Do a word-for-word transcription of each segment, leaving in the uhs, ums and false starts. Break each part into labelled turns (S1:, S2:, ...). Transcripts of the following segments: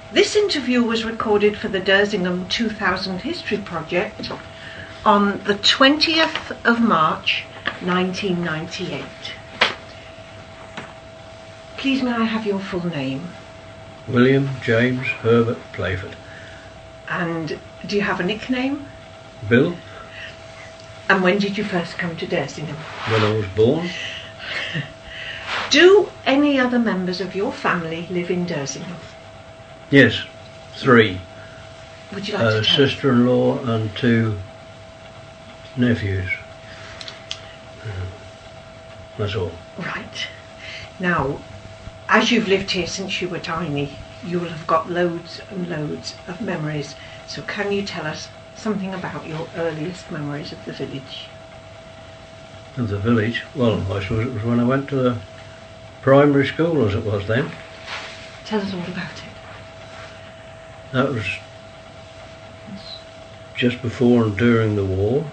S1: This interview was recorded for the Dersingham two thousand History Project on the twentieth of March nineteen ninety-eight. Please may I have your full name?
S2: William James Herbert Playford.
S1: And do you have a nickname?
S2: Bill.
S1: And when did you first come to Dersingham?
S2: When I was born.
S1: Do any other members of your family live in Dersingham?
S2: Yes, three.
S1: Would you like
S2: A
S1: to tell us?
S2: sister-in-law and two nephews. That's all.
S1: Right. Now, as you've lived here since you were tiny, you will have got loads and loads of memories. So can you tell us something about your earliest memories of the village?
S2: Of the village? Well, I suppose it was when I went to the primary school, as it was then.
S1: Tell us all about it.
S2: That was just before and during the war,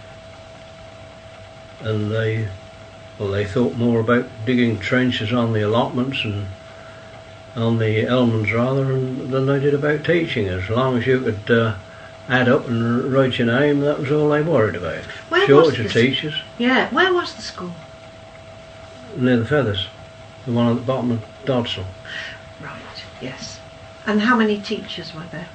S2: and they, well, they thought more about digging trenches on the allotments and on the Elmans rather, and, than they did about teaching. As long as you could uh, add up and write your name, that was all they worried about.
S1: Where
S2: Shortage
S1: was
S2: of
S1: the
S2: teachers.
S1: Yeah, where was the school?
S2: Near the Feathers, the one at the bottom of Doddsall.
S1: Right, yes. And how many teachers were there?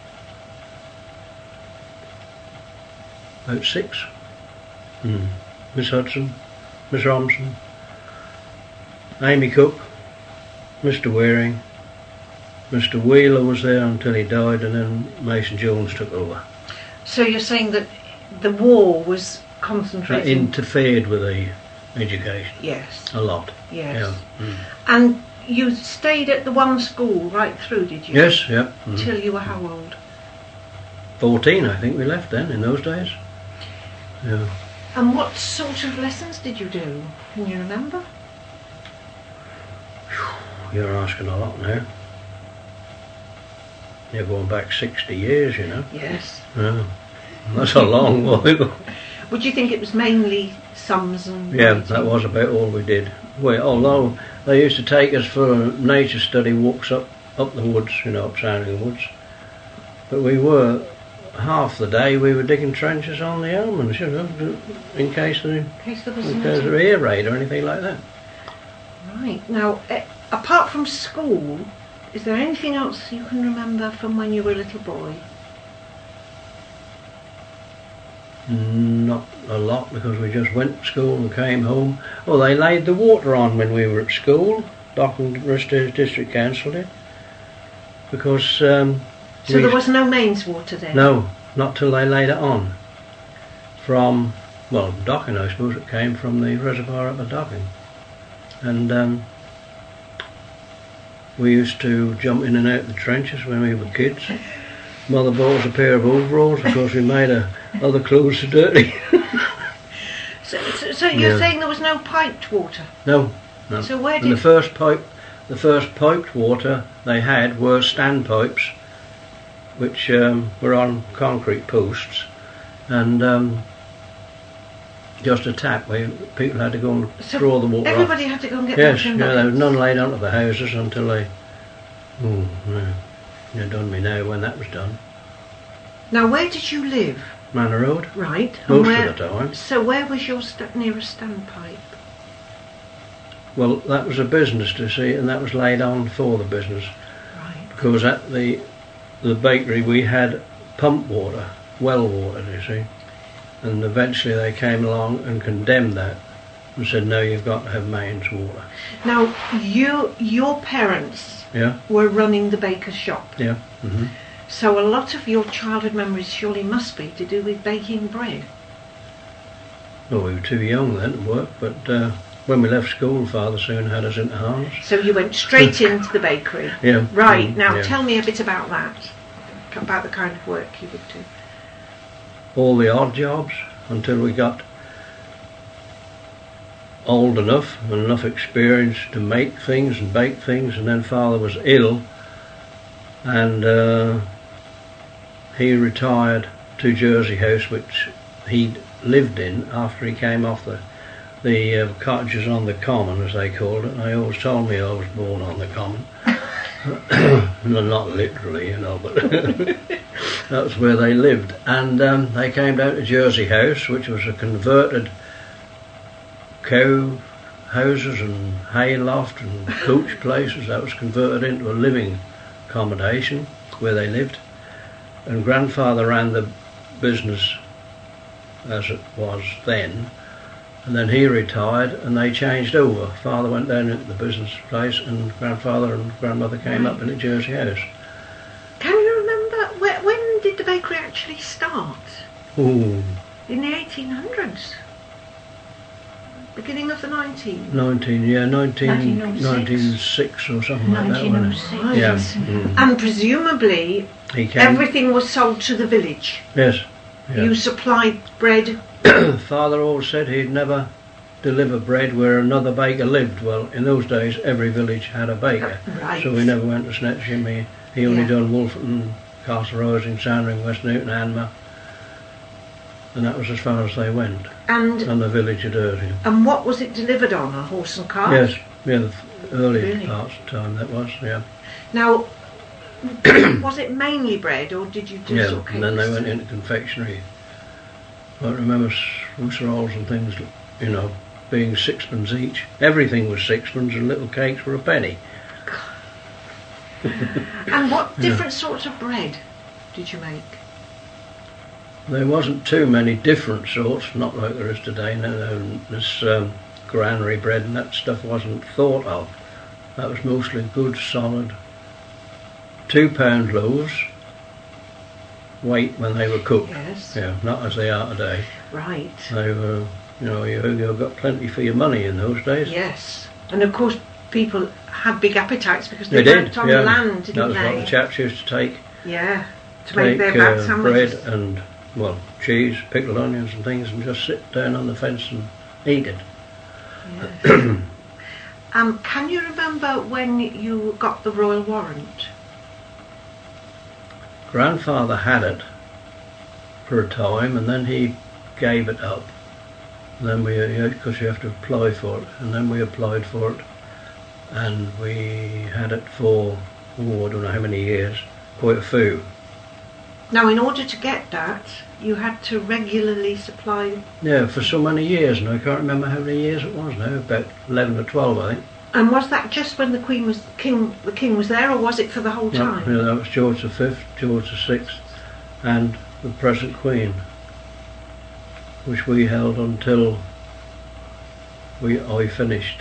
S2: About six. Mm. Miss Hudson, Miss Robinson, Amy Cook, Mister Waring, Mister Wheeler was there until he died, and then Mason Jones took over.
S1: So you're saying that the war was
S2: That
S1: concentrated...
S2: interfered with the education
S1: Yes,
S2: a lot.
S1: yes.
S2: Yeah. Mm.
S1: And you stayed at the one school right through, did you?
S2: Yes, yeah. Mm.
S1: Till you were how old?
S2: Fourteen, I think we left then, in those days. Yeah.
S1: And what sort of lessons did you do? Can you remember?
S2: You're asking a lot now. You're going back sixty years, you know.
S1: Yes.
S2: Yeah. That's a long while.
S1: Would you think it was mainly sums and
S2: Yeah,
S1: writing?
S2: that was about all we did. Well, although they used to take us for nature study walks up, up the woods, you know, up Sounding Woods. But we were, half the day we were digging trenches on the Elmans, you know, in case of,
S1: In case there was
S2: in
S1: an
S2: case of
S1: attack.
S2: air raid or anything like that.
S1: Right. Now, uh, apart from school, is there anything else you can remember from when you were a little boy?
S2: Not a lot, because we just went to school and came home. Oh, they laid the water on when we were at school. Dockland District Council did. Because um,
S1: So
S2: we-
S1: there was no mains water then?
S2: No, not till they laid it on. From, well, Docking, I suppose it came from the reservoir up at Docking. And um, we used to jump in and out the trenches when we were kids. Mother bought us a pair of overalls because we made her other clothes so dirty.
S1: So, so, so you're
S2: Yeah.
S1: saying there was no piped water?
S2: No, no.
S1: So where
S2: And
S1: did...
S2: the first pipe, the first piped water they had were standpipes, which um, were on concrete posts, and um, just a tap where people had to go and
S1: So
S2: draw the water off.
S1: everybody had to go and get
S2: Yes,
S1: water in
S2: yeah, there was
S1: buckets?
S2: none laid onto the houses until they. Oh, yeah. You done me now when that was done.
S1: Now, where did you live?
S2: Manor Road,
S1: Right. and
S2: most
S1: where,
S2: of the time.
S1: So where was your st- nearest standpipe?
S2: Well, that was a business to see, and that was laid on for the business.
S1: Right.
S2: Because at the the bakery we had pump water, well water, you see, and eventually they came along and condemned that and said, no, you've got to have mains water.
S1: Now, you, your parents
S2: Yeah,
S1: were running the baker's shop,
S2: yeah. Mm-hmm.
S1: so a lot of your childhood memories surely must be to do with baking bread.
S2: Well, we were too young then to work, but uh, when we left school, Father soon had us into harness.
S1: So you went straight into the bakery.
S2: Yeah.
S1: Right.
S2: Mm,
S1: Now,
S2: yeah.
S1: tell me a bit about that, about the kind of work you would do.
S2: All the odd jobs until we got old enough and enough experience to make things and bake things, and then Father was ill, and uh, he retired to Jersey House, which he'd lived in after he came off the the uh, cottages on the common, as they called it. And they always told me I was born on the common. No, not literally, you know, but that's where they lived. And um, they came down to Jersey House, which was a converted cow houses and hay loft and coach places. That was converted into a living accommodation where they lived. And grandfather ran the business as it was then, and then he retired and they changed over. Father went down into the business place and grandfather and grandmother came up into Jersey House.
S1: Can you remember, where, when did the bakery actually start?
S2: Ooh,
S1: In the eighteen hundreds? Beginning of the nineteen?
S2: nineteen, yeah, nineteen,
S3: nineteen oh six.
S2: nineteen oh six or something like that,
S3: nineteen oh
S2: wasn't
S3: six.
S2: it?
S1: Right.
S2: Yeah. Mm.
S1: And presumably
S2: He came,
S1: everything was sold to the village.
S2: yes. Yeah.
S1: You supplied bread.
S2: Father always said he'd never deliver bread where another baker lived. Well, in those days every village had a baker,
S1: Right.
S2: so we never went to Snetcham. He, he only
S1: Yeah.
S2: done Wolferton, Castle Rising, Sandring, West Newton, Anmer, and that was as far as they went,
S1: And
S2: and the village of Dursley.
S1: and what was it delivered on? A horse and cart?
S2: Yes, yeah, the early
S1: Really?
S2: parts of time that was, yeah.
S1: Now, was it mainly bread or did you do
S2: Yeah,
S1: sort of
S2: and then they
S1: cakes?
S2: went into confectionery. I remember Swiss rolls and things, you know, being sixpence each. Everything was sixpence and little cakes were a penny.
S1: And what different sorts of bread did you make?
S2: There wasn't too many different sorts, not like there is today. No, no, this um, granary bread and that stuff wasn't thought of. That was mostly good, solid, two pound loaves, weight when they were cooked.
S1: Yes.
S2: Yeah, not as they are today.
S1: Right.
S2: They were, you know, you, you got plenty for your money in those days.
S1: Yes. And of course people had big appetites because they,
S2: They did,
S1: worked on
S2: yeah.
S1: the land, didn't
S2: That was
S1: they?
S2: what the chaps used to take.
S1: Yeah. To make
S2: Take
S1: their bad
S2: uh,
S1: sandwiches.
S2: bread and, well, cheese, pickled onions and things, and just sit down on the fence and eat it.
S1: Yes. um, can you remember when you got the royal warrant?
S2: Grandfather had it for a time, and then he gave it up. And then we, because you have to apply for it, and then we applied for it, and we had it for, oh, I don't know how many years, quite a few.
S1: Now, in order to get that, you had to regularly supply.
S2: Yeah, for so many years, and I can't remember how many years it was now, about eleven or twelve, I think.
S1: And was that just when the Queen was king? The King was there, or was it for the whole
S2: No,
S1: time?
S2: yeah, that was George the Fifth, George the Sixth, and the present Queen, which we held until we I finished.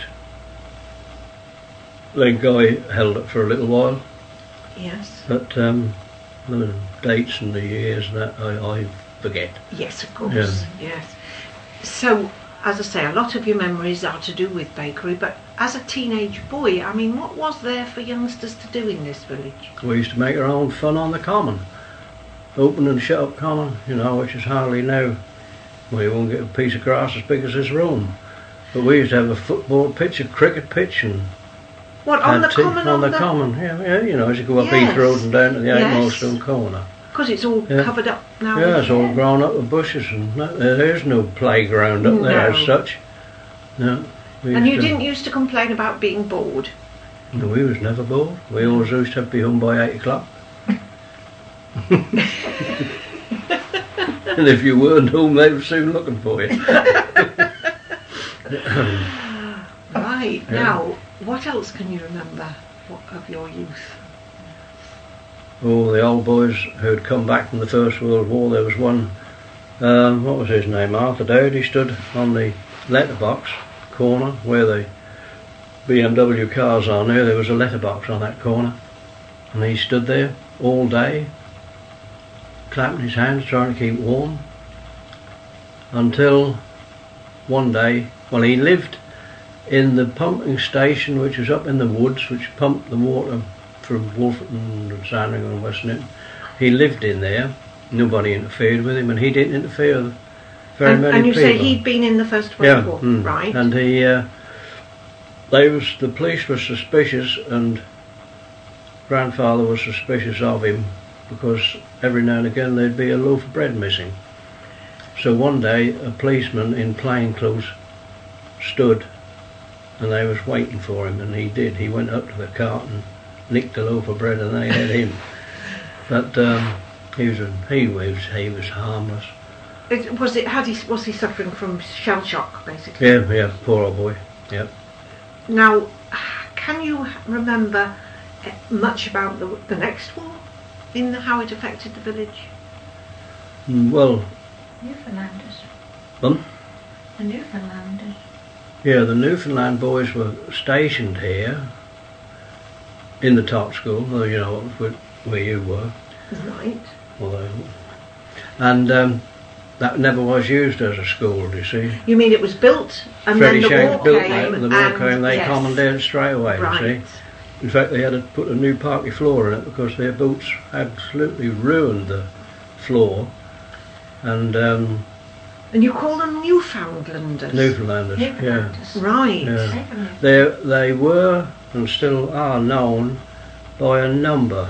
S2: Then Guy held it for a little while,
S1: Yes.
S2: but um, the dates and the years and that I, I forget.
S1: Yes, of course.
S2: Yeah.
S1: Yes. So, as I say, a lot of your memories are to do with bakery, but as a teenage boy, I mean, what was there for youngsters to do in this village?
S2: We used to make our own fun on the common, open and shut up common, you know, which is hardly now. Well, you won't get a piece of grass as big as this room. But we used to have a football pitch, a cricket pitch, and
S1: What, on the
S2: had tea-
S1: common?
S2: on the common, yeah, yeah, you know, as you go up
S1: Yes.
S2: Heath Road and down to the
S1: Yes.
S2: Eight Milestone Corner.
S1: Because it's all
S2: Yeah.
S1: covered up now.
S2: Yeah, it's all grown up with bushes, and no, there's no playground up there
S1: No.
S2: as such. No. we
S1: And you
S2: used to-
S1: didn't used to complain about being bored?
S2: No, we was never bored. We always used to be home by eight o'clock. And if you weren't home, they were soon looking for you.
S1: Right.
S2: Yeah.
S1: Now, what else can you remember of your youth?
S2: Oh, the old boys who had come back from the First World War. There was one, um, what was his name, Arthur Dowd. He stood on the letterbox corner where the B M W cars are now. There was a letterbox on that corner, and he stood there all day, clapping his hands, trying to keep warm, until one day, well, he lived in the pumping station which was up in the woods, which pumped the water from Wolferton and Sandringham and West Newton. He lived in there. Nobody interfered with him, and he didn't interfere with very
S1: and,
S2: many
S1: and you
S2: people.
S1: say he'd been in the First World
S2: Yeah,
S1: War,
S2: mm.
S1: right?
S2: And he, uh, they was the police were suspicious, and grandfather was suspicious of him because every now and again there'd be a loaf of bread missing. So one day a policeman in plain clothes stood, and they was waiting for him, and he did. He went up to the cart and nicked a loaf of bread and they had him. But um, he was a, he was he was harmless.
S1: It, was it? Had he? Was he suffering from shell shock, basically?
S2: Yeah, yeah, poor old boy. Yep.
S1: Now, can you remember much about the, the next war, in how it affected the village?
S2: Mm, well,
S3: Newfoundlanders.
S2: Um?
S3: The Newfoundlanders.
S2: Yeah, the Newfoundland boys were stationed here in the top school, well, you know, where, where you were.
S1: Right.
S2: Although, and um, that never was used as a school, you see.
S1: You mean it was built and
S2: Freddie
S1: then the
S2: Shanks
S1: war
S2: built
S1: came?
S2: it, and the war
S1: and,
S2: came, they
S1: yes.
S2: commandeered straight away,
S1: Right.
S2: you see. In fact, they had to put a new parquet floor in it because their boots absolutely ruined the floor. And um,
S1: And you call them Newfoundlanders?
S2: Newfoundlanders, yeah.
S3: Newfoundlanders.
S1: Right.
S2: Yeah. They, they were and still are known by a number,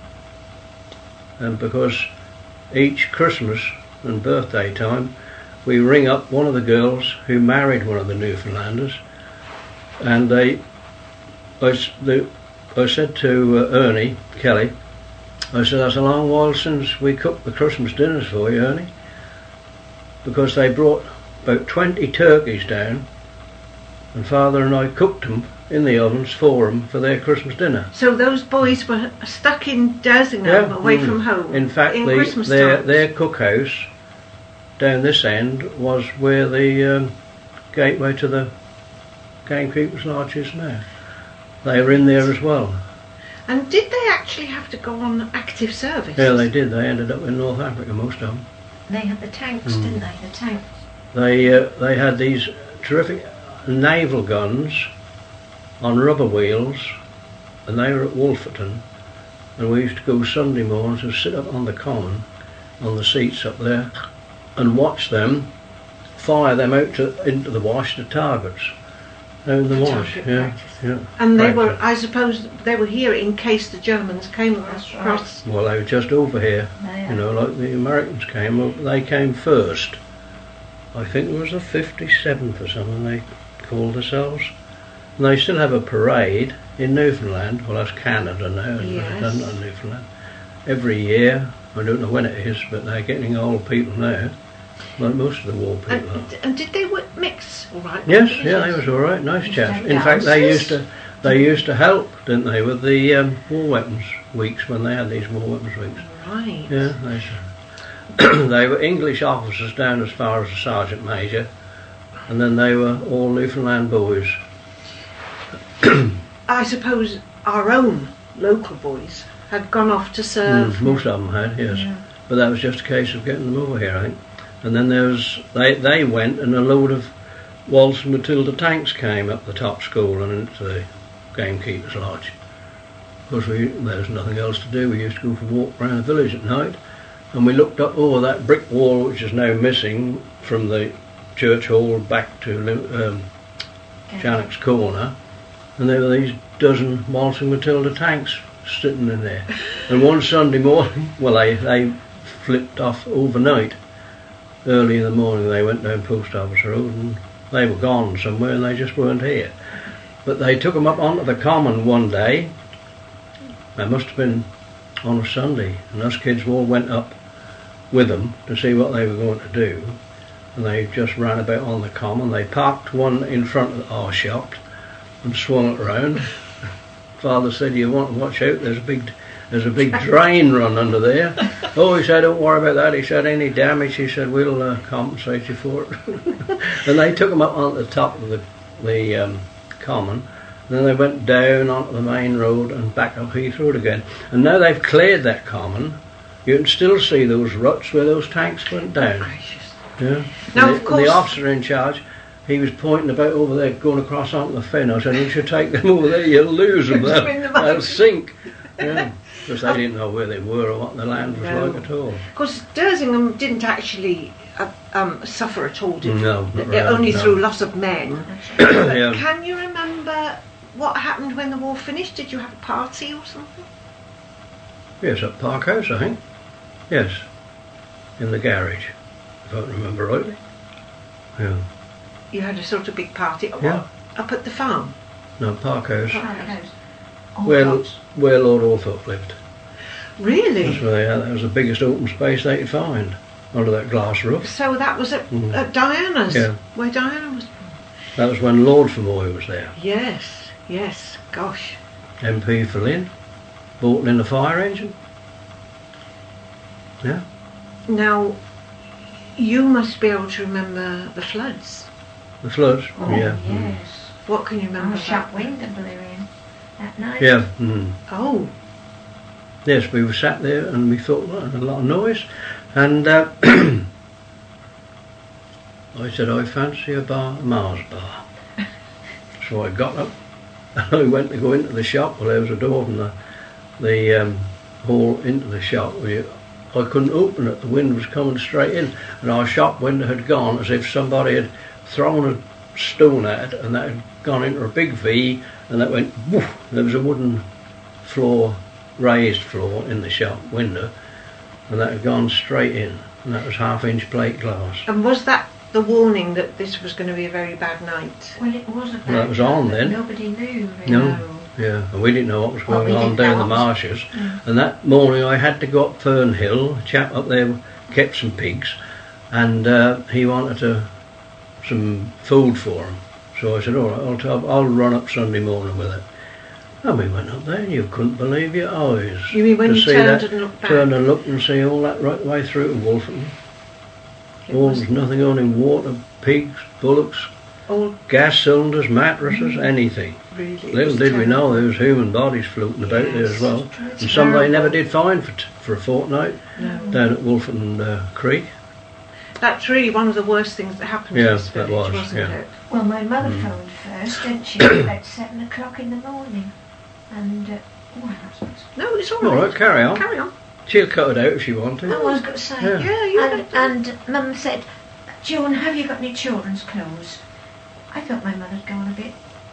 S2: and because each Christmas and birthday time we ring up one of the girls who married one of the Newfoundlanders, and they I, s- the, I said to uh, Ernie Kelly, I said, that's a long while since we cooked the Christmas dinners for you, Ernie, because they brought about twenty turkeys down and Father and I cooked them in the ovens for them for their Christmas dinner.
S1: So those boys were stuck in Dersingham,
S2: Yeah,
S1: away
S2: mm.
S1: from home.
S2: In fact,
S1: in
S2: the,
S1: Christmas
S2: their
S1: times.
S2: their cookhouse down this end was where the um, gateway to the Gamekeepers Lodge is now. They were in there as well.
S1: And did they actually have to go on active service?
S2: Yeah, they did. They ended up in North Africa, most of them.
S3: They had the tanks,
S2: Mm.
S3: didn't they? The tanks.
S2: They uh, they had these terrific naval guns on rubber wheels, and they were at Wolferton, and we used to go Sunday mornings and sit up on the common, on the seats up there, and watch them fire them out to, into the wash to targets. Out in the wash,
S1: Target
S2: yeah,
S1: practice.
S2: yeah.
S1: And they were,
S2: practice.
S1: I suppose, they were here in case the Germans came
S3: That's right.
S1: across.
S2: Well, they were just over here,
S3: They
S2: you know, like the Americans came. Well, they came first. I think it was the fifty-seventh or something they called themselves. And they still have a parade in Newfoundland. Well, that's Canada now, isn't
S1: Yes.
S2: it? That's not Newfoundland. Every year, I don't know when it is, but they're getting old people now, like most of the war people are.
S1: And, and did they w- mix all right?
S2: Yes, yeah, they was all right, nice chaps. In fact, they used to they used to help, didn't they, with the um, war weapons weeks when they had these war weapons weeks.
S1: Right.
S2: Yeah, they, they were English officers down as far as the sergeant major, and then they were all Newfoundland boys.
S1: I suppose our own local boys had gone off to serve.
S2: Mm, most of them had, yes,
S3: Yeah.
S2: but that was just a case of getting them over here, I think. And then there was they they went, and a load of Waltz and Matilda tanks came up the top school and into the Gamekeepers Lodge. Of course, we, there was nothing else to do. We used to go for a walk around the village at night, and we looked up over that brick wall, which is now missing from the church hall back to um, Jannock's Corner, and there were these dozen Waltz and Matilda tanks sitting in there. And one Sunday morning, well, they, they flipped off overnight. Early in the morning they went down Post Office Road and they were gone somewhere and they just weren't here. But they took them up onto the common one day. It must have been on a Sunday, and us kids all went up with them to see what they were going to do. And they just ran about on the common. They parked one in front of our shop and swung it around. Father said, you want to watch out, there's a big there's a big drain run under there. Oh, he said, don't worry about that. He said, any damage, he said, we'll uh, compensate you for it. And they took them up on the top of the, the um, common. And then they went down onto the main road and back up Heath Road again. And now they've cleared that common, you can still see those ruts where those tanks went down.
S1: Gracious.
S2: Yeah.
S1: Now,
S2: the,
S1: of course-
S2: the officer in charge, he was pointing about over there, going across onto the fen. I said, you should take them over there, you'll lose them, they'll,
S1: In the
S2: they'll
S1: mud.
S2: sink. Yeah. Because they didn't know where they were or what the land was
S1: No.
S2: like at all.
S1: Of course, Dersingham didn't actually uh, um, suffer at all, did
S2: No,
S1: it?
S2: not
S1: It
S2: really,
S1: only
S2: no.
S1: through loss of men. But
S2: Yeah.
S1: can you remember what happened when the war finished? Did you have a party or something?
S2: Yes, at Park House, I think. Yes. In the garage, if I remember rightly. Yeah.
S1: You had a sort of big party. What,
S2: Yeah.
S1: up at the farm?
S2: No, Park House.
S3: Park House. Oh,
S2: where,
S3: God.
S2: where Lord Althorpe lived.
S1: Really?
S2: That's where they had, that was the biggest open space they could find, under that glass roof.
S1: So that was at,
S2: Mm.
S1: at Diana's,
S2: Yeah.
S1: where Diana was born.
S2: That was when Lord Fermoy was there.
S1: Yes, yes, gosh.
S2: M P for Lynn, bought in the fire engine. Yeah.
S1: Now, you must be able to remember the floods.
S2: The floods.
S3: Oh,
S2: yeah. mm.
S3: yes.
S1: What can you remember?
S3: Our shop
S1: about-
S3: window blew in at night.
S2: Yeah. Mm.
S1: Oh,
S2: Yes, we were sat there and we thought, well, a lot of noise. And uh, I said, I fancy a bar, a Mars bar. So I got up and I went to go into the shop. Well, there was a door from the, the um, hall into the shop. We, I couldn't open it. The wind was coming straight in. And our shop window had gone as if somebody had thrown a stone at it, and that had gone into a big V, and that went woof. There was a wooden floor, raised floor in the shop window, and that had gone straight in, and that was half inch plate glass.
S1: and was that the warning that this was going to be a very bad night?
S3: Well, it was a bad
S2: Well, that was on
S3: night, but
S2: then.
S3: Nobody knew, really.
S2: No. Yeah, and we didn't know what was
S3: Well,
S2: going
S3: we
S2: on
S3: didn't
S2: down
S3: know
S2: the
S3: what was-
S2: marshes.
S3: Mm.
S2: And that morning I had to go up Fern Hill. A chap up there kept some pigs, and uh, he wanted to, some food for them. So I said, all right, I'll, t- I'll run up Sunday morning with it. And we went up there, and you couldn't believe your eyes.
S1: You mean when
S2: to
S1: you
S2: see
S1: turned
S2: that,
S1: and looked back?
S2: Turned and looked and see all that right the way through to Wolferton.
S1: It
S2: All,
S1: was
S2: there's nothing on in water, pigs, bullocks,
S1: all
S2: gas cylinders, mattresses, anything.
S1: really. it
S2: Little
S1: was
S2: did we know
S1: terrible.
S2: there was human bodies floating about there
S1: Yes,
S2: as well.
S3: it's true, it's
S2: And some they never
S1: terrible.
S2: did find for, t- for a fortnight
S1: No.
S2: down at Wolferton uh, Creek.
S1: That's really one of the worst things that happened
S2: Yeah,
S1: to this
S2: that
S1: village,
S2: was,
S1: wasn't
S2: yeah.
S1: it?
S3: Well, my mother
S2: Mm.
S3: phoned first, didn't she? About seven o'clock in the morning. And, uh, oh, husband.
S1: No, it's all
S2: All
S1: right.
S2: right, carry on.
S1: Carry on.
S2: She'll cut it out if she wanted.
S3: I was going to say.
S2: Yeah.
S1: Yeah, you
S3: And,
S1: had to.
S3: and Mum said, Joan, have you got any children's clothes? I thought my mother'd gone a bit,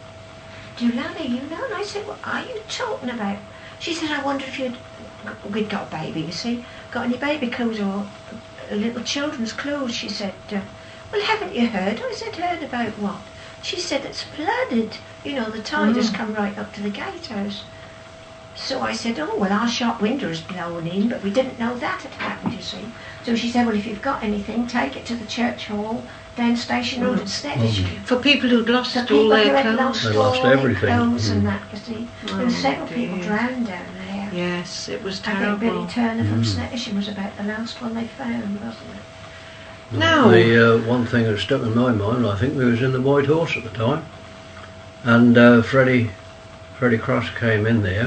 S3: Dulani, you know? And I said, what are you talking about? She said, I wonder if you'd, we'd got a baby, you see, got any baby clothes or uh, little children's clothes? She said, uh, well, haven't you heard? I said, heard about what? She said, it's flooded. You know, the tide has
S1: Mm.
S3: come right up to the gatehouse. So I said, oh, well, our shop window is blown in, but we didn't know that had happened, you see. So she said, well, if you've got anything, take it to the church hall down Station Road in Sneddon.
S1: For people who'd lost
S3: So
S1: all
S3: people
S1: their
S3: who had
S1: clothes.
S3: lost
S2: They
S3: all
S2: lost
S3: their
S2: everything.
S3: clothes and
S2: Mm.
S3: that, you see. There
S1: Oh,
S3: were several people
S1: dear.
S3: drowned down there.
S1: Yes, it was
S3: I think
S1: terrible.
S3: Billy Turner from
S2: Mm.
S3: Sneddon was about the last one they found, wasn't it?
S1: No.
S2: The uh, one thing that stuck in my mind, I think we was in the White Horse at the time, and uh, Freddie, Freddie Cross came in there,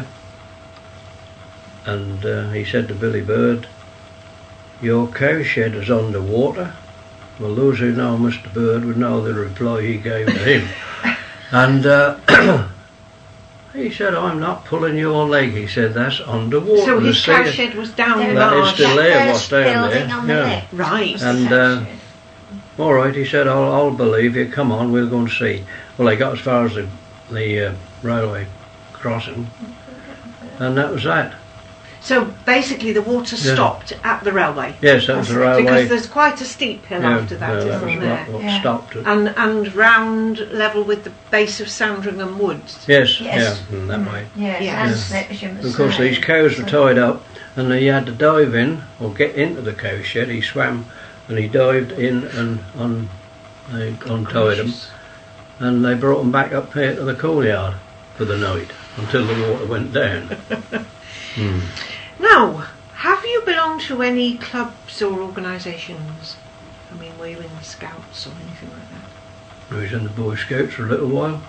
S2: and uh, he said to Billy Bird, "Your cowshed is under water." Well, those who know Mister Bird would know the reply he gave to him, and uh, he said, "I'm not pulling your leg." He said, "That's underwater."
S1: So
S2: The
S1: his
S2: sea-
S1: cowshed was down
S3: There
S1: the
S2: That is
S1: marsh.
S2: still there,
S3: That
S2: what's
S3: first
S2: down
S3: building
S2: there,
S3: on the
S2: yeah.
S3: left.
S1: Right.
S3: was the
S2: And,
S3: cowshed.
S2: uh, All right, he said, I'll, I'll believe you. Come on, we'll go and see. Well, they got as far as the, the uh, railway crossing, and that was that.
S1: So basically the water
S2: Yeah.
S1: stopped at the railway.
S2: Yes, that was the railway.
S1: Because there's quite a steep hill
S2: yeah,
S1: after that,
S2: yeah, that was
S1: isn't there?
S2: what, what
S3: Yeah.
S2: stopped it.
S1: And and round level with the base of Sandringham Woods.
S2: Yes,
S3: Yes.
S2: yeah, in that
S3: Mm.
S2: way.
S3: Yes,
S1: Yes.
S3: and Sneddon was
S2: Of course,
S3: there.
S2: these cows were
S3: So-
S2: tied up, and he had to dive in or get into the cow shed. He swam, and he dived in and un, they untied them, and they brought them back up here to the coal yard for the night until the water went down. Hmm.
S1: Now, have you belonged to any clubs or organisations? I mean, were you in the Scouts or anything like that?
S2: I was in the Boy Scouts for a little while.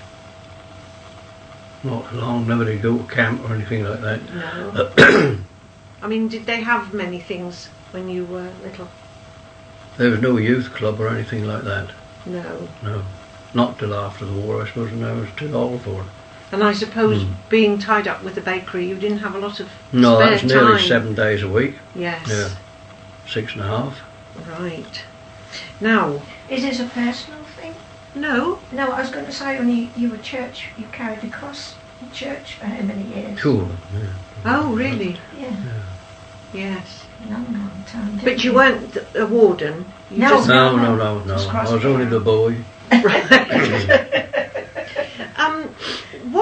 S2: Not long, never did go to camp or anything like that.
S1: No. I mean, did they have many things when you were little?
S2: There was no youth club or anything like that.
S1: No.
S2: No. Not till after the war, I suppose, and I was too old for it.
S1: And I suppose
S2: Hmm.
S1: being tied up with the bakery, you didn't have a lot of
S2: No,
S1: spare
S2: that was nearly
S1: time.
S2: seven days a week.
S1: Yes.
S2: Yeah. Six and a half.
S1: Right. Now,
S3: Is this a personal thing?
S1: no.
S3: No, I was going to say, when you, you were church, you carried a cross in church for how many years?
S2: Cool. Yeah.
S1: Oh, really?
S3: Yeah,
S1: Yes.
S3: long, long time. didn't
S1: But you weren't th- a warden. You
S3: No.
S1: Just,
S2: No, no, no, no.
S3: Just cross
S2: I was only
S3: bearer.
S2: the boy.
S1: um, what would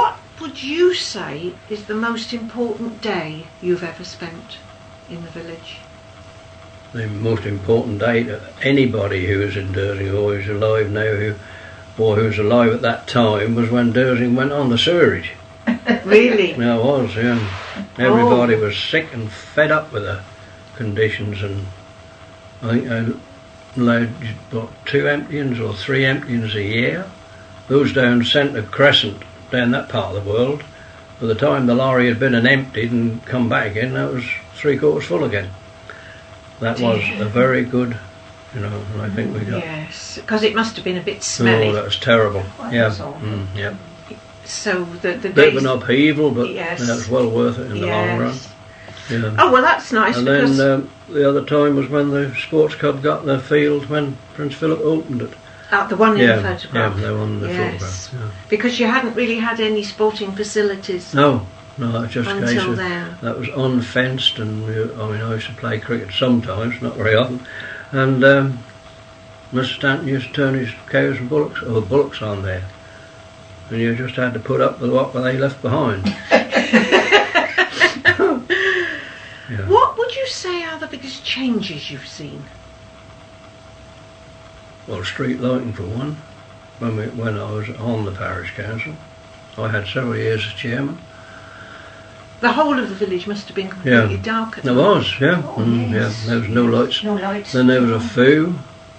S1: would you say is the most important day you've ever spent in the village?
S2: The most important day to anybody who was in Dersing or who's alive now, who, or who's alive at that time, was when Dersing went on the sewerage.
S1: Really?
S2: Yeah, it was, yeah. Everybody was sick and fed up with the conditions, and I think they allowed what, two emptyings or three emptyings a year. Those down Centre Crescent, down that part of the world, by the time the lorry had been and emptied and come back again, that was three quarters full again. That was a very good, you know, and I think we got...
S1: Yes, because it must have been a bit smelly.
S2: Oh, that was terrible.
S3: Well,
S2: yeah,
S3: that's awful.
S2: mm, yeah.
S1: So the, the
S2: Bit
S1: days...
S2: of an upheaval, but
S1: Yes.
S2: that was well worth it in the long run.
S1: Yes.
S2: Yeah.
S1: Oh, well, that's nice.
S2: And
S1: because
S2: then um, the other time was when the sports club got their field when Prince Philip opened it.
S1: uh, the one in
S2: yeah,
S1: the photograph.
S2: yeah, they won the
S1: Yes.
S2: photograph. Yeah.
S1: Because you hadn't really had any sporting facilities
S2: No, no, that was just a case
S1: until
S2: of
S1: then.
S2: that was unfenced, and uh, I mean I used to play cricket sometimes, not very often, and um, Mister Stanton used to turn his cows and bullocks or bullocks on there, and you just had to put up with what they left behind. Yeah.
S1: What would you say are the biggest changes you've seen?
S2: Well, street lighting for one. When we, when I was on the parish council, I had several years as chairman.
S1: The whole of the village must have been completely
S2: Yeah.
S1: dark at
S2: There
S1: the moment.
S2: was, yeah,
S3: Oh,
S2: mm,
S3: yes.
S2: yeah. There was no lights.
S3: No lights.
S2: Then there was a foo.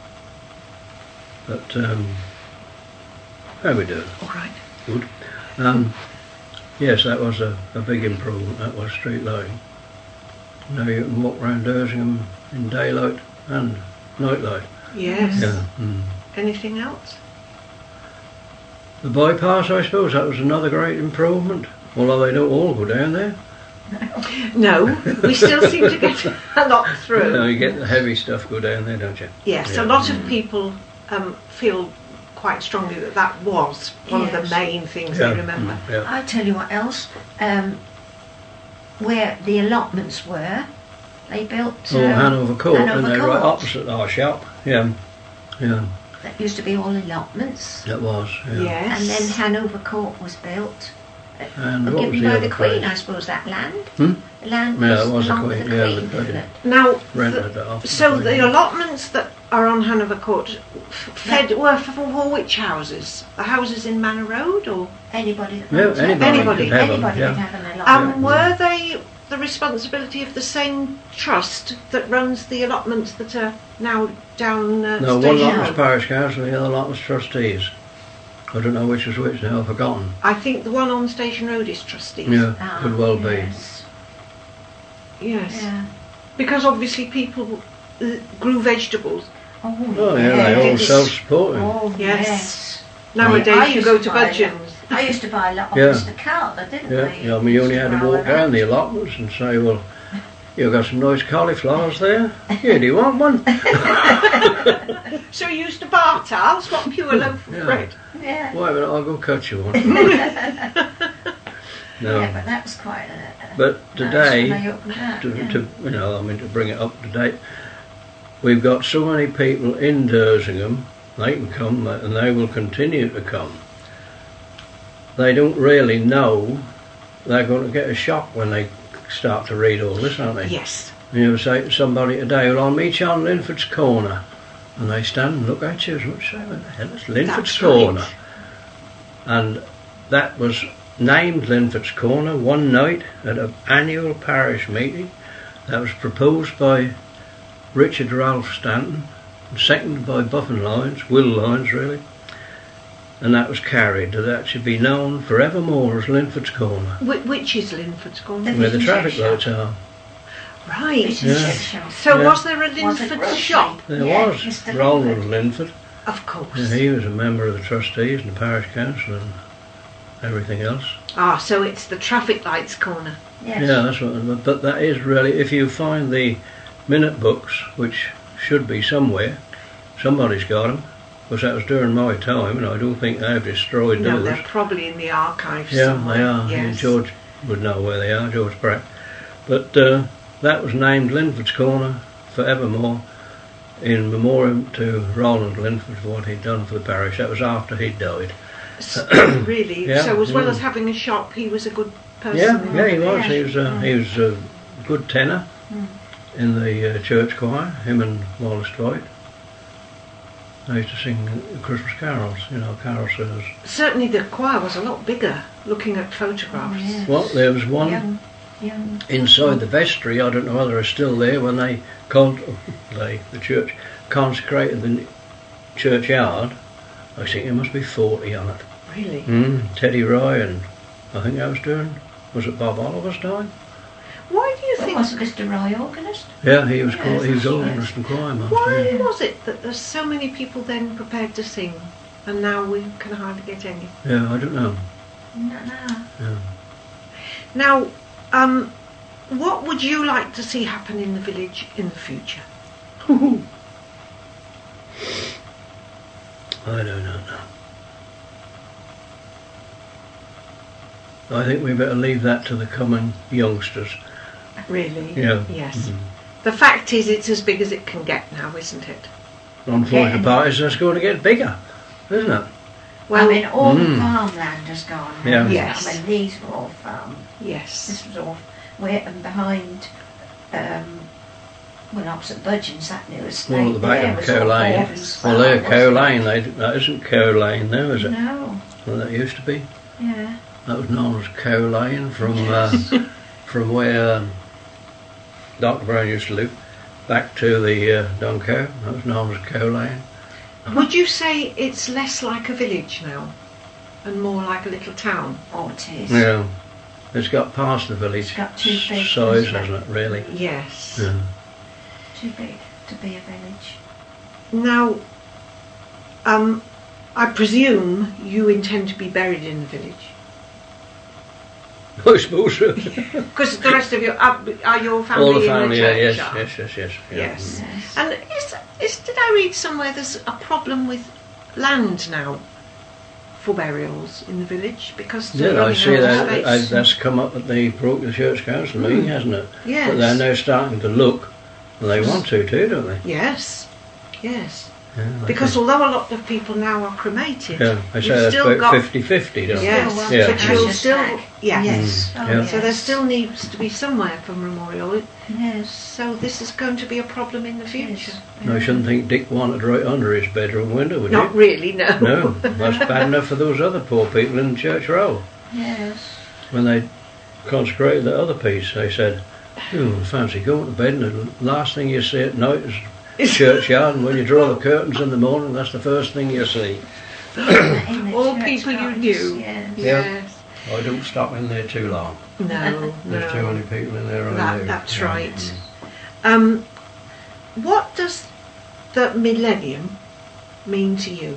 S2: But um, how we do?
S1: All right.
S2: Good. Um, yes, that was a, a big improvement. That was street lighting. Now you can walk round Dersingham in daylight and night light.
S1: Yes.
S2: Yeah. Mm.
S1: Anything else?
S2: The bypass, I suppose, that was another great improvement. Although they don't all go down there.
S1: No, we still seem to get a lot through.
S2: No, you get the heavy stuff go down there, don't you?
S1: Yes,
S2: Yeah.
S1: a lot of people um, feel quite strongly that that was one of
S3: Yes.
S1: the main things
S2: Yeah.
S1: they remember.
S2: Mm, yeah.
S3: I'll tell you what else. Um, where the allotments were, they built.
S2: Oh,
S3: um,
S2: Hanover Court,
S3: Hanover
S2: and they're
S3: Court.
S2: right opposite our shop. Yeah, yeah,
S3: That used to be all allotments.
S2: that was. Yeah.
S1: Yes.
S3: And then Hanover Court was built.
S2: And
S3: uh,
S2: what
S3: given
S2: was the
S3: by
S2: other
S3: the Queen,
S2: place?
S3: I suppose, that land.
S2: Hmm?
S3: The land
S2: Yeah,
S3: was,
S2: it was the
S3: belonged to
S2: Queen,
S3: the
S2: yeah,
S3: Queen,
S2: the
S3: didn't
S2: Queen.
S3: it?
S1: Now,
S2: Rented
S1: the,
S2: it off.
S1: so the allotments that are on Hanover Court f- fed were for, for which houses? The houses in Manor Road, or
S3: Anybody that
S2: Yeah,
S3: wanted to-
S2: anybody
S1: Anybody.
S2: could have them.
S3: Anybody
S2: Yeah.
S3: could have an allotment.
S1: um, were they the responsibility of the same trust that runs the allotments that are now down uh,
S2: No, one
S1: Station
S2: lot was
S1: Road?
S2: parish council, the other lot was trustees. I don't know which was which now, I've forgotten.
S1: I think the one on Station Road is trustees.
S2: Yeah,
S3: Ah,
S2: could well be.
S3: yes.
S1: Yes.
S3: Yeah.
S1: Because obviously people uh, grew vegetables.
S3: Oh,
S2: Oh yeah,
S3: yes.
S2: they all self-supporting.
S3: Oh,
S1: Yes.
S3: yes.
S1: Nowadays
S3: I
S1: you
S3: used
S1: go
S3: to
S1: to
S3: buy a
S1: Budgeons.
S3: I used to buy a lot of
S2: Yeah.
S3: Mister Carter, didn't
S2: Yeah,
S3: I?
S2: yeah, I mean you only
S3: Used
S2: had to
S3: grow
S2: walk
S3: that.
S2: down the allotments and say, well, you've got some nice cauliflowers there. Yeah, do you want one?
S1: So you used to barter, I'll swap you a loaf of
S2: Yeah.
S1: bread.
S3: Yeah.
S2: Wait a minute, I'll go cut you one. No.
S3: Yeah, but that was quite a... a
S2: But
S3: nice
S2: today,
S3: when they opened that,
S2: to,
S3: yeah.
S2: to you know, I mean to bring it up to date, we've got so many people in Dersingham, they can come and they will continue to come. They don't really know they're going to get a shock when they start to read all this, aren't they?
S1: Yes.
S2: You say to somebody today, well, I'll meet you on Linford's Corner. And they stand and look at you as much as say, what the hell is Linford's
S1: That's
S2: Corner?
S1: right.
S2: And that was named Linford's Corner one night at an annual parish meeting that was proposed by Richard Ralph Stanton and seconded by Buffon Lyons, Will Lyons really, and that was carried that that should be known forevermore as Linford's Corner,
S1: Wh- which is Linford's Corner?
S3: The
S2: where the
S3: fish and
S2: traffic
S3: chip
S2: lights
S3: shop.
S2: are.
S1: Right.
S3: Fish and
S2: Yeah.
S3: chip shop.
S1: So
S2: Yeah.
S1: was there a
S3: Was it
S1: Linford's
S3: grocery?
S1: shop?
S2: There
S3: Yeah,
S2: was
S3: Mister
S2: Ronald
S3: Linford.
S2: Linford.
S1: Of course.
S2: Yeah, he was a member of the trustees and the parish council and everything else.
S1: Ah, so it's the traffic lights corner.
S3: Yes.
S2: Yeah, that's what. But that is really, if you find the minute books, which should be somewhere, somebody's got them. Because that was during my time, and I don't think they've destroyed
S1: No,
S2: those.
S1: they're probably in the archives
S2: Yeah,
S1: somewhere.
S2: they are.
S1: Yes.
S2: Yeah, George would know where they are, George Pratt. But uh, that was named Linford's Corner forevermore in memoriam to Roland Linford for what he'd done for the parish. That was after he'd died.
S1: S- really.
S2: Yeah,
S1: So as well
S2: mm.
S1: as having a shop, he was a good person.
S2: Yeah, yeah, he was.
S3: Yeah.
S2: He was. Uh, he was a good tenor
S3: Mm.
S2: in the uh, church choir. Him and Wallace Dwight. They used to sing Christmas carols. You know, carol service.
S1: Certainly, the choir was a lot bigger. Looking at photographs.
S3: Oh, yes.
S2: Well, there was one
S3: Young, young.
S2: inside the vestry. I don't know whether it's still there when they con- they the church consecrated the churchyard. I think there must be forty on it.
S1: Really.
S2: Mm, Teddy Roy and I think that was doing. Was it Bob Oliver's time?
S1: Why do you
S3: That
S1: think?
S3: wasn't Mister Roy organist?
S2: Yeah, he was
S3: Yes,
S2: called. He was
S3: that's
S2: organist and choir master.
S1: Why
S2: Yeah.
S1: was it that there's so many people then prepared to sing, and now we can hardly get any?
S2: yeah, I don't know.
S3: No, no.
S2: Yeah.
S1: Now, um, what would you like to see happen in the village in the future?
S2: I don't know. I think we better leave that to the coming youngsters.
S1: Really?
S2: Yeah.
S1: Yes.
S2: Mm.
S1: The fact is, it's as big as it can get now, isn't it?
S2: Unfortunately,
S3: Yeah.
S2: part is that's going to get bigger, isn't it?
S1: Well,
S3: I mean, all
S2: Mm.
S3: the farmland has gone.
S2: Yeah.
S3: hasn't it?
S1: Yes.
S3: I mean, these were all farm.
S1: yes.
S3: This was all way and behind. Um, well, opposite Budgeon's, that new estate.
S2: Well, at the back
S3: there
S2: of
S3: was
S2: Cow
S3: all
S2: Lane.
S3: Gordon's
S2: Well,
S3: farm,
S2: there, Cow
S3: wasn't
S2: Lane.
S3: it?
S2: They, that isn't Cow Lane now, is it?
S3: No.
S2: Well, that used to be.
S3: Yeah.
S2: That was known as Cow Lane from uh, from where um, Doctor Brown used to live, back to the uh, Duncow. That was known as Cow Lane.
S1: Would you say it's less like a village now, and more like a little town?
S3: Oh, it is.
S2: Yeah, it's got past the village
S3: It's got too big,
S2: size,
S3: hasn't it?
S2: hasn't it? Really?
S1: Yes.
S2: Yeah.
S3: Too big to be a village.
S1: Now, um, I presume you intend to be buried in the village,
S2: I suppose so.
S1: because the rest of your are, are your family
S2: All the
S1: in
S2: family,
S1: the
S2: yeah,
S1: church?
S2: yes,
S1: are?
S2: yes, yes, yes. Yeah.
S1: Yes.
S3: Yes.
S1: And is, is did I read somewhere there's a problem with land now for burials in the village because they're
S2: Yeah, I
S1: running
S2: see
S1: out
S2: that.
S1: of
S2: I,
S1: space?
S2: that's come up at the Brook Church Council meeting,
S1: Mm.
S2: hasn't it?
S1: Yes.
S2: But they're now starting to look, and they want to too, don't they?
S1: Yes. Yes.
S2: Yeah, I
S1: Because
S2: think-
S1: although a lot of people now are cremated,
S2: yeah, I say
S1: you've
S2: that's
S1: still
S2: about
S1: got
S2: fifty-fifty, don't
S1: Yes.
S3: Still want
S2: Yeah.
S3: to
S1: but you'll
S3: ashes
S1: still
S3: back.
S1: yes.
S3: Yes.
S2: Mm.
S3: Oh,
S2: Yeah.
S3: yes.
S1: So there still needs to be somewhere for memorial.
S3: Yes.
S1: So this is going to be a problem in the future.
S3: Yes.
S2: No, I shouldn't think Dick wanted right under his bedroom window, would
S1: Not
S2: you?
S1: really, no.
S2: No, that's bad enough for those other poor people in Church Row.
S3: Yes.
S2: When they consecrated the other piece, they said, "Oh, fancy going to bed, and the last thing you see at night is the churchyard, and when you draw the curtains in the morning, that's the first thing you see."
S3: In the
S1: All
S3: church
S1: people you
S3: gardens,
S1: knew.
S3: Yes.
S2: Yeah.
S1: Yes.
S2: I don't stop in there too long.
S1: No,
S2: There's too
S1: no.
S2: many people in there. I
S1: That,
S2: know.
S1: that's
S2: Yeah.
S1: right. Um, what does the millennium mean to you?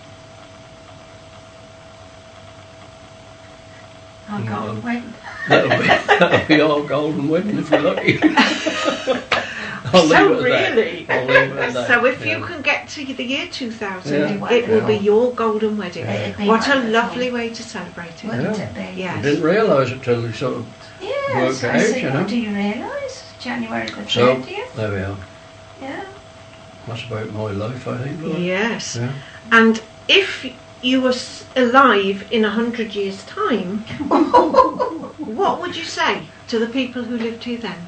S3: Our
S2: No.
S3: golden wedding.
S2: That'll be, that'll be our golden wedding if we're lucky. I'll
S1: So
S2: leave it at that.
S1: really?
S2: I'll leave it at that.
S1: So if you
S2: Yeah.
S1: can get to the year two thousand,
S2: Yeah.
S1: it will be
S3: Yeah.
S1: your golden wedding.
S2: Yeah.
S3: It'd be
S1: What a
S3: wonderful.
S1: lovely way to celebrate it.
S3: Wouldn't
S2: Yeah.
S3: it be?
S1: Yes.
S2: I didn't realise it till we sort of
S3: Yes.
S2: Worked it
S3: I
S2: out,
S3: said,
S2: you
S3: well,
S2: know.
S3: do you realise? January the
S2: So-
S3: thirtieth?
S2: there we are.
S3: Yeah.
S2: That's about my life, I think. Lord.
S1: Yes.
S2: Yeah.
S1: And if you were s- alive in a hundred years' time, what would you say to the people who lived here then?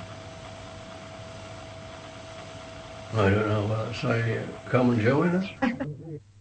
S2: I don't know what I'd say. uh, Come and join us.